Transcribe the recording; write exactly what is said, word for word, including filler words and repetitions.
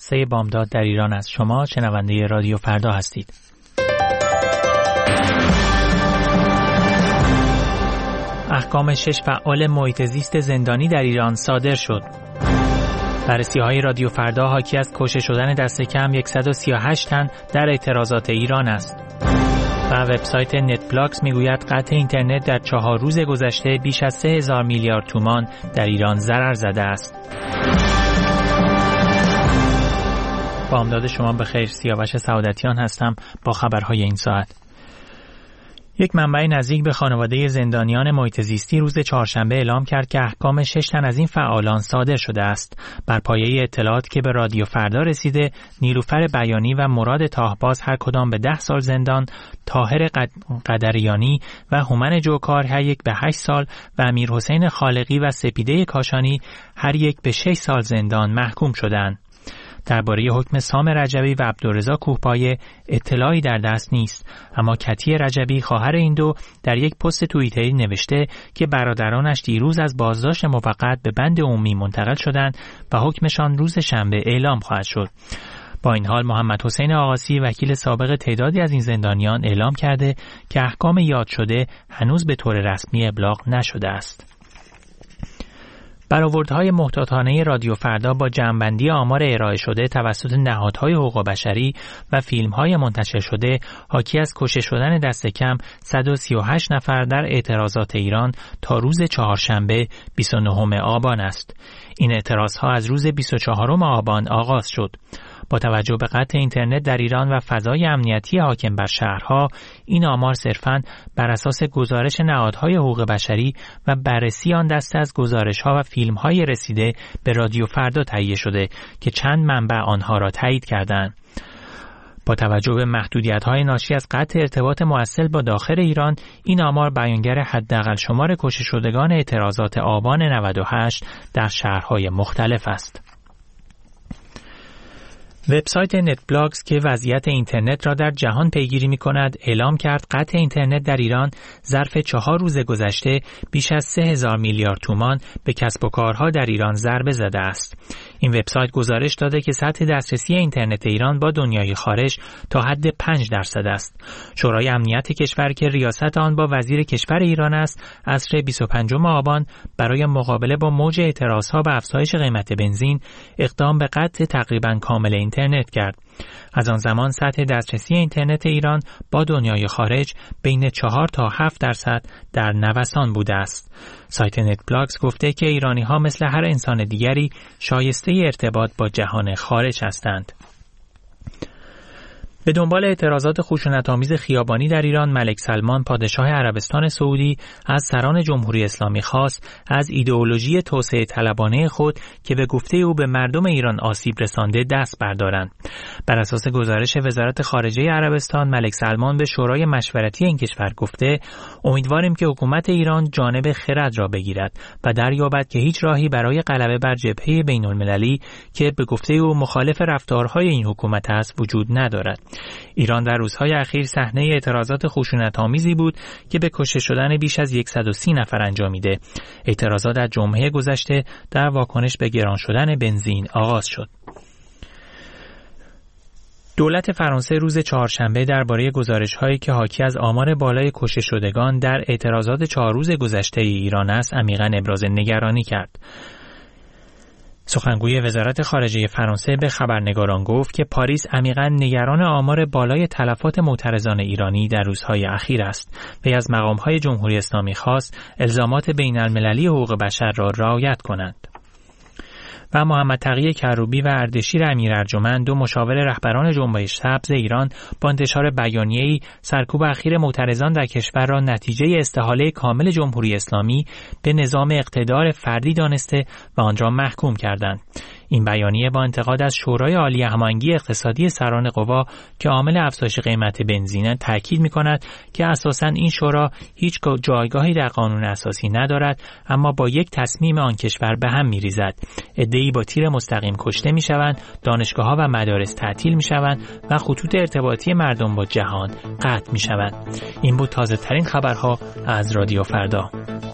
خاصه بامداد در ایران است. شما شنونده رادیو فردا هستید. احکام شش فعال محیط زیست زندانی در ایران صادر شد. بررسی‌های رادیو فردا حاکی از کشته شدن دست کم صد و سی و هشت تن در اعتراضات ایران است. و وبسایت نت بلاکس میگوید قطع اینترنت در چهار روز گذشته بیش از سه هزار میلیارد تومان در ایران ضرر زده است. با امداد شما بخیر، سیاوش سعادتیان هستم با خبرهای این ساعت. یک منبع نزدیک به خانواده زندانیان محیط زیستی روز چهارشنبه اعلام کرد که احکام شش تن از این فعالان صادر شده است. بر پایه اطلاعات که به رادیو فردا رسیده، نیلوفر بیانی و مراد تاهباز هر کدام به ده سال زندان، طاهر قدریانی و هومن جوکار هر یک به هشت سال و امیر حسین خالقی و سپیده کاشانی هر یک به شش سال زندان محکوم شدند. درباره حکم سام رجبی و عبدالرضا کوهپایه اطلاعی در دست نیست، اما کتی رجبی خواهر این دو در یک پست توییتری نوشته که برادرانش دیروز از بازداشت موقت به بند عمومی منتقل شدند و حکمشان روز شنبه اعلام خواهد شد. با این حال محمد حسین آقاسی وکیل سابق تعدادی از این زندانیان اعلام کرده که احکام یاد شده هنوز به طور رسمی ابلاغ نشده است. برآوردهای محتاطانه رادیو فردا با جمع‌بندی آمار ارائه شده توسط نهادهای حقوق بشری و فیلم‌های منتشر شده حاکی از کشته شدن دست کم صد و سی و هشت نفر در اعتراضات ایران تا روز چهارشنبه بیست و نهم آبان است. این اعتراضها از روز بیست و چهارم آبان آغاز شد. با توجه به قطع اینترنت در ایران و فضای امنیتی حاکم بر شهرها، این آمار صرفاً بر اساس گزارش نهادهای حقوق بشری و بررسی آن دسته از گزارش‌ها و فیلم‌های رسیده به رادیو فردا تهیه شده که چند منبع آنها را تایید کردند. با توجه به محدودیت‌های ناشی از قطع ارتباط موصل با داخل ایران، این آمار بیانگر حداقل شمار کشته شدگان اعتراضات آبان نود و هشت در شهرهای مختلف است. وبسایت نت بلاکس که وضعیت اینترنت را در جهان پیگیری می‌کند، اعلام کرد قطع اینترنت در ایران ظرف چهار روز گذشته بیش از سه هزار میلیارد تومان به کسب و کارها در ایران ضربه زده است. این وبسایت گزارش داده که سطح دسترسی اینترنت ایران با دنیای خارج تا حد پنج درصد است. شورای امنیت کشور که ریاست آن با وزیر کشور ایران است، عصر بیست و پنجم آبان برای مقابله با موج اعتراضها به افزایش قیمت بنزین اقدام به قطع تقریباً کامل اینترنت کرد. از آن زمان سطح دسترسی اینترنت ایران با دنیای خارج بین چهار تا هفت درصد در نوسان بوده است. سایت نت بلاکس گفته که ایرانی‌ها مثل هر انسان دیگری شایسته ارتباط با جهان خارج هستند. به دنبال اعتراضات خشونت‌آمیز خیابانی در ایران، ملک سلمان پادشاه عربستان سعودی از سران جمهوری اسلامی خواست از ایدئولوژی توسعه طلبانه خود که به گفته او به مردم ایران آسیب رسانده دست بردارند. بر اساس گزارش وزارت خارجه عربستان، ملک سلمان به شورای مشورتی این کشور گفته امیدواریم که حکومت ایران جانب خرد را بگیرد و دریابد که هیچ راهی برای غلبه بر جبهه بین‌المللی که به گفته او مخالف رفتارهای این حکومت است وجود ندارد. ایران در روزهای اخیر صحنه اعتراضات خشونت‌آمیزی بود که به کشته شدن بیش از صد و سی نفر انجامیده. اعتراضات در جمعه گذشته در واکنش به گران شدن بنزین آغاز شد. دولت فرانسه روز چهارشنبه درباره گزارش‌هایی که حاکی از آمار بالای کشته شدگان در اعتراضات چهار روز گذشته ایران است عمیقاً ابراز نگرانی کرد. سخنگوی وزارت خارجه فرانسه به خبرنگاران گفت که پاریس عمیقاً نگران آمار بالای تلفات معترضان ایرانی در روزهای اخیر است و از مقام‌های جمهوری اسلامی خواست الزامات بین‌المللی حقوق بشر را رعایت کنند. و محمد تقی کروبی و اردشیر امیر ارجمند، دو مشاور رهبران جنبش سبز ایران، با انتشار بیانیه‌ای سرکوب اخیر معترضان در کشور را نتیجه استحاله کامل جمهوری اسلامی به نظام اقتدار فردی دانسته و آن را محکوم کردند. این بیانیه با انتقاد از شورای عالی هماهنگی اقتصادی سران قوا که عامل افزایش قیمت بنزین تاکید می‌کند که اساساً این شورا هیچ جایگاهی در قانون اساسی ندارد، اما با یک تصمیم آن کشور به هم می‌ریزد. عده‌ای با تیر مستقیم کشته می‌شوند، دانشگاه‌ها و مدارس تعطیل می‌شوند و خطوط ارتباطی مردم با جهان قطع می‌شود. این بود تازه‌ترین خبرها از رادیو فردا.